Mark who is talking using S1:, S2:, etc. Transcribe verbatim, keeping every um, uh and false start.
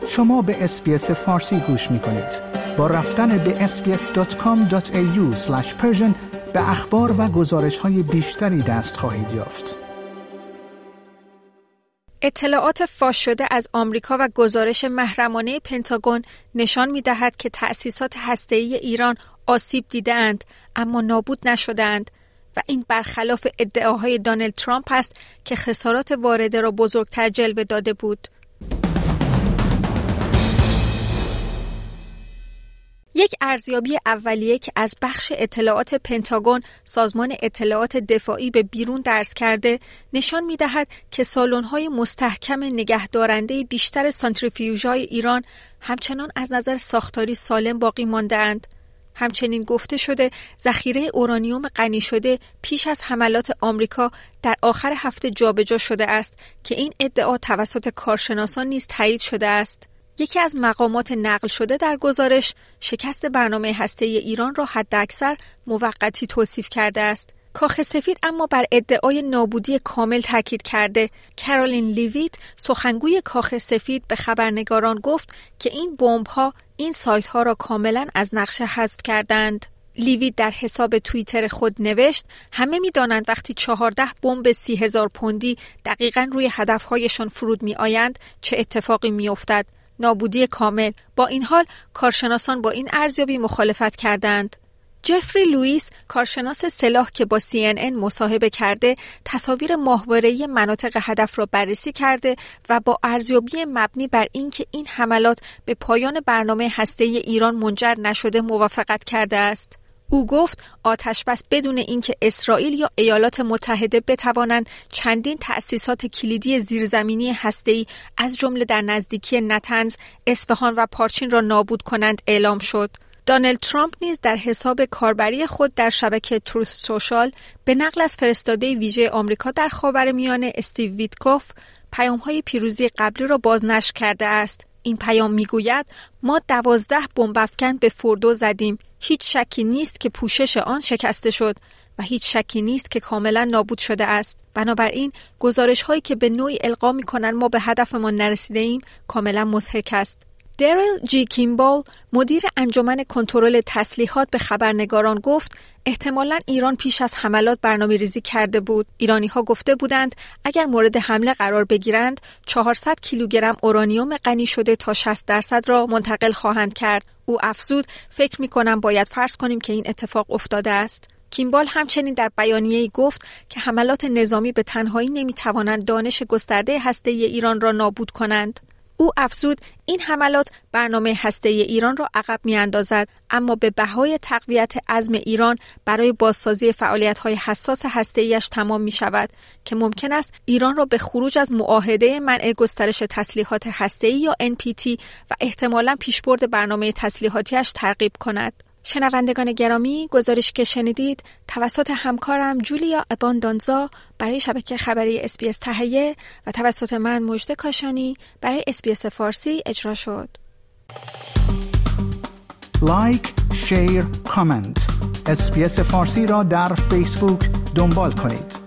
S1: شما به اس‌بی‌اس فارسی گوش می‌کنید. با رفتن به اس بی اس دات کام دات ای یو اسلش پرشن به اخبار و گزارش‌های بیشتری دست خواهید یافت.
S2: اطلاعات فاش شده از آمریکا و گزارش محرمانه پنتاگون نشان می‌دهد که تأسیسات هسته‌ای ایران آسیب دیده‌اند اما نابود نشده‌اند و این برخلاف ادعاهای دونالد ترامپ است که خسارات وارده را بزرگتر جلوه داده بود. یک ارزیابی اولیه که از بخش اطلاعات پنتاگون سازمان اطلاعات دفاعی به بیرون درز کرده نشان می‌دهد که سالن‌های مستحکم نگهدارنده بیشتر سانتریفیوژهای ایران همچنان از نظر ساختاری سالم باقی مانده‌اند. همچنین گفته شده ذخیره اورانیوم غنی شده پیش از حملات آمریکا در آخر هفته جابجا شده است که این ادعا توسط کارشناسان نیز تایید شده است. یکی از مقامات نقل شده در گزارش شکست برنامه هسته‌ای ایران را حداکثر موقتی توصیف کرده است. کاخ سفید اما بر ادعای نابودی کامل تاکید کرده. کارولین لیویت سخنگوی کاخ سفید به خبرنگاران گفت که این بمب‌ها این سایت‌ها را کاملاً از نقشه حذف کردند. لیویت در حساب توییتر خود نوشت همه می‌دانند وقتی چهارده بمب سی هزار پوندی دقیقاً روی هدف‌هایشان فرود می‌آیند چه اتفاقی می‌افتد. نابودی کامل. با این حال کارشناسان با این ارزیابی مخالفت کردند. جفری لوئیس کارشناس سلاح که با سی ان ان مصاحبه کرده تصاویر ماهواره‌ای مناطق هدف را بررسی کرده و با ارزیابی مبنی بر اینکه این حملات به پایان برنامه هسته‌ای ایران منجر نشده موافقت کرده است. او گفت آتشبس بدون اینکه اسرائیل یا ایالات متحده بتوانند چندین تأسیسات کلیدی زیرزمینی هسته‌ای از جمله در نزدیکی نتنز، اصفهان و پارچین را نابود کنند اعلام شد. دونالد ترامپ نیز در حساب کاربری خود در شبکه تروث سوشال به نقل از فرستاده ویژه آمریکا در خاورمیانه استیو ویتکوف پیام‌های پیروزی قبلی را بازنشر کرده است. این پیام میگوید ما دوازده بمب افکن به فوردو زدیم. هیچ شکی نیست که پوشش آن شکسته شد و هیچ شکی نیست که کاملا نابود شده است. بنابراین گزارش هایی که به نوعی القا می‌کنند ما به هدفمان نرسیده ایم کاملا مضحک است. دریل جی کیمبال مدیر انجمن کنترل تسلیحات به خبرنگاران گفت احتمالاً ایران پیش از حملات برنامه‌ریزی کرده بود. ایرانی‌ها گفته بودند اگر مورد حمله قرار بگیرند چهارصد کیلوگرم اورانیوم غنی شده تا شصت درصد را منتقل خواهند کرد. او افزود فکر می‌کنم باید فرض کنیم که این اتفاق افتاده است. کیمبال همچنین در بیانیه‌ای گفت که حملات نظامی به تنهایی نمی‌توانند دانش گسترده هسته‌ای ایران را نابود کنند. او افزود این حملات برنامه هسته‌ای ایران را عقب می‌اندازد اما به بهای تقویت عزم ایران برای بازسازی فعالیت‌های حساس هسته‌ایش تمام می‌شود که ممکن است ایران را به خروج از معاهده منع گسترش تسلیحات هسته‌ای یا ان پی تی و احتمالاً پیشبرد برنامه تسلیحاتیش ترغیب کند. شنوندگان گرامی، گزارشی که شنیدید توسط همکارم جولیا اباندانزا برای شبکه خبری اس بی اس تهیه و توسط من مژده کاشانی برای اس بی اس فارسی اجرا شد.
S1: لایک، شیر، کامنت. اس بی اس فارسی را در فیسبوک دنبال کنید.